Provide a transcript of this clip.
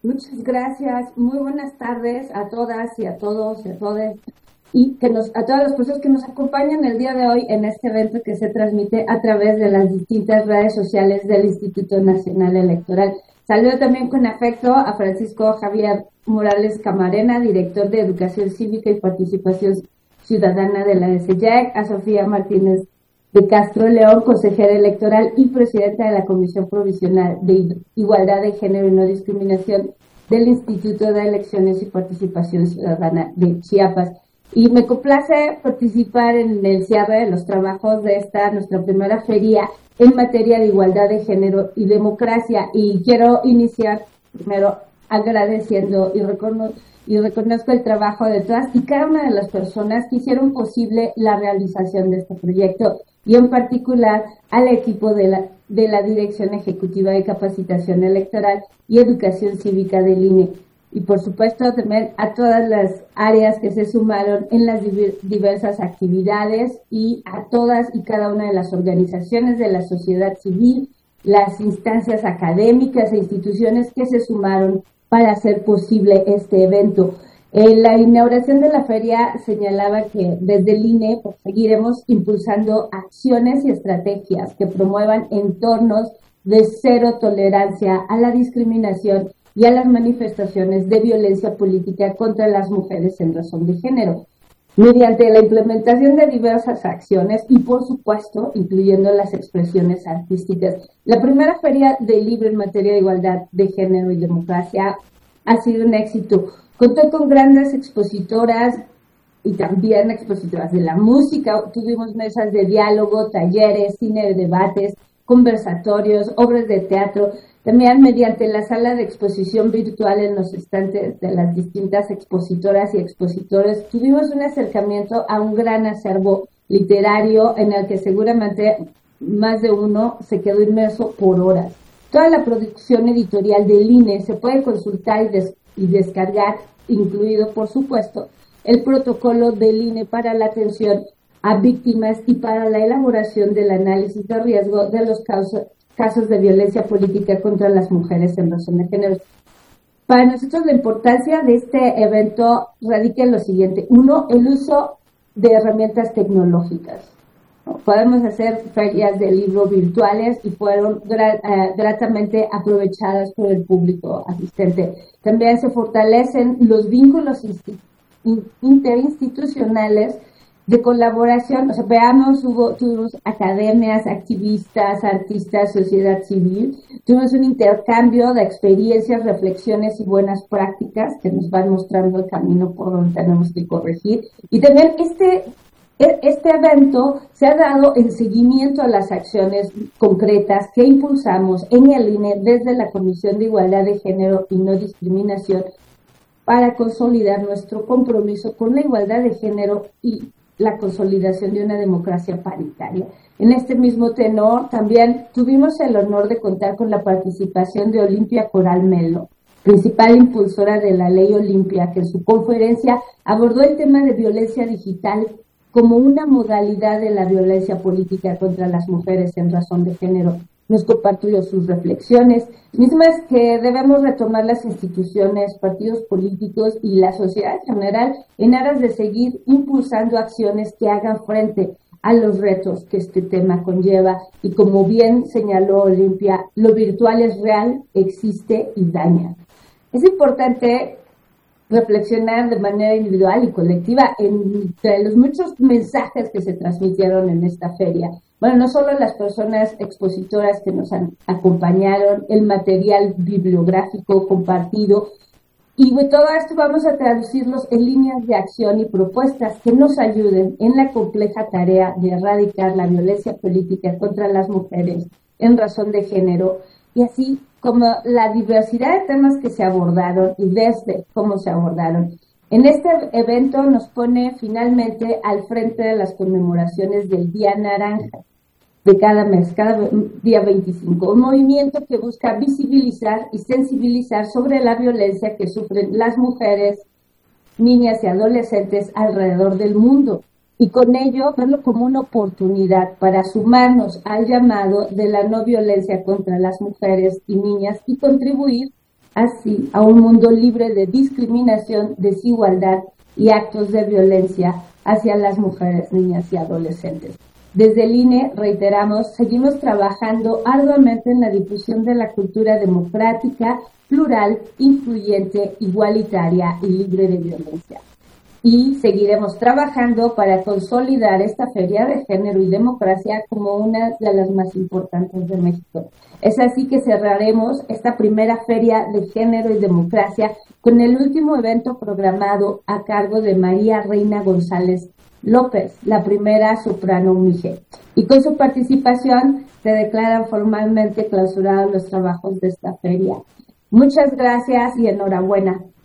Muchas gracias. Muy buenas tardes a todas y a todos y a todes a todas las personas que nos acompañan el día de hoy en este evento que se transmite a través de las distintas redes sociales del Instituto Nacional Electoral. Saludo también con afecto a Francisco Javier Morales Camarena, director de Educación Cívica y Participación Ciudadana de la SEYEC, a Sofía Martínez de Castro León, consejera electoral y presidenta de la Comisión Provisional de Igualdad de Género y No Discriminación del Instituto de Elecciones y Participación Ciudadana de Chiapas. Y me complace participar en el cierre de los trabajos de nuestra primera feria en materia de igualdad de género y democracia. Y quiero iniciar primero agradeciendo y reconozco el trabajo de todas y cada una de las personas que hicieron posible la realización de este proyecto, y en particular al equipo de la Dirección Ejecutiva de Capacitación Electoral y Educación Cívica del INE. Y por supuesto también a todas las áreas que se sumaron en las diversas actividades, y a todas y cada una de las organizaciones de la sociedad civil, las instancias académicas e instituciones que se sumaron para hacer posible este evento. En la inauguración de la feria señalaba que desde el INE seguiremos impulsando acciones y estrategias que promuevan entornos de cero tolerancia a la discriminación y a las manifestaciones de violencia política contra las mujeres en razón de género, mediante la implementación de diversas acciones y, por supuesto, incluyendo las expresiones artísticas. La primera feria del libro en materia de igualdad de género y democracia ha sido un éxito. Contó con grandes expositoras y también expositoras de la música. Tuvimos mesas de diálogo, talleres, cine de debates, conversatorios, obras de teatro. También mediante la sala de exposición virtual en los estantes de las distintas expositoras y expositores, tuvimos un acercamiento a un gran acervo literario en el que seguramente más de uno se quedó inmerso por horas. Toda la producción editorial del INE se puede consultar y descargar, incluido, por supuesto, el protocolo del INE para la atención a víctimas y para la elaboración del análisis de riesgo de los casos de violencia política contra las mujeres en razón de género. Para nosotros la importancia de este evento radica en lo siguiente. Uno, el uso de herramientas tecnológicas. Podemos hacer ferias de libro virtuales y fueron gratamente aprovechadas por el público asistente. También se fortalecen los vínculos interinstitucionales de colaboración. Tuvimos academias, activistas, artistas, sociedad civil. Tuvimos un intercambio de experiencias, reflexiones y buenas prácticas que nos van mostrando el camino por donde tenemos que corregir. Y también este evento se ha dado en seguimiento a las acciones concretas que impulsamos en el INE desde la Comisión de Igualdad de Género y No Discriminación para consolidar nuestro compromiso con la igualdad de género y la consolidación de una democracia paritaria. En este mismo tenor, también tuvimos el honor de contar con la participación de Olimpia Coral Melo, principal impulsora de la Ley Olimpia, que en su conferencia abordó el tema de violencia digital como una modalidad de la violencia política contra las mujeres en razón de género. Nos compartió sus reflexiones, mismas que debemos retomar las instituciones, partidos políticos y la sociedad en general en aras de seguir impulsando acciones que hagan frente a los retos que este tema conlleva. Y como bien señaló Olimpia, lo virtual es real, existe y daña. Es importante reflexionar de manera individual y colectiva entre los muchos mensajes que se transmitieron en esta feria. Bueno, no solo las personas expositoras que nos acompañaron, el material bibliográfico compartido, y de todo esto vamos a traducirlos en líneas de acción y propuestas que nos ayuden en la compleja tarea de erradicar la violencia política contra las mujeres en razón de género, y así como la diversidad de temas que se abordaron y desde cómo se abordaron. En este evento nos pone finalmente al frente de las conmemoraciones del Día Naranja de cada mes, cada día 25, un movimiento que busca visibilizar y sensibilizar sobre la violencia que sufren las mujeres, niñas y adolescentes alrededor del mundo, y con ello verlo como una oportunidad para sumarnos al llamado de la no violencia contra las mujeres y niñas y contribuir así a un mundo libre de discriminación, desigualdad y actos de violencia hacia las mujeres, niñas y adolescentes. Desde el INE, reiteramos, seguimos trabajando arduamente en la difusión de la cultura democrática, plural, incluyente, igualitaria y libre de violencia. Y seguiremos trabajando para consolidar esta Feria de Género y Democracia como una de las más importantes de México. Es así que cerraremos esta primera Feria de Género y Democracia con el último evento programado a cargo de María Reina González López, la primera soprano Mije. Y con su participación se declaran formalmente clausurados los trabajos de esta feria. Muchas gracias y enhorabuena.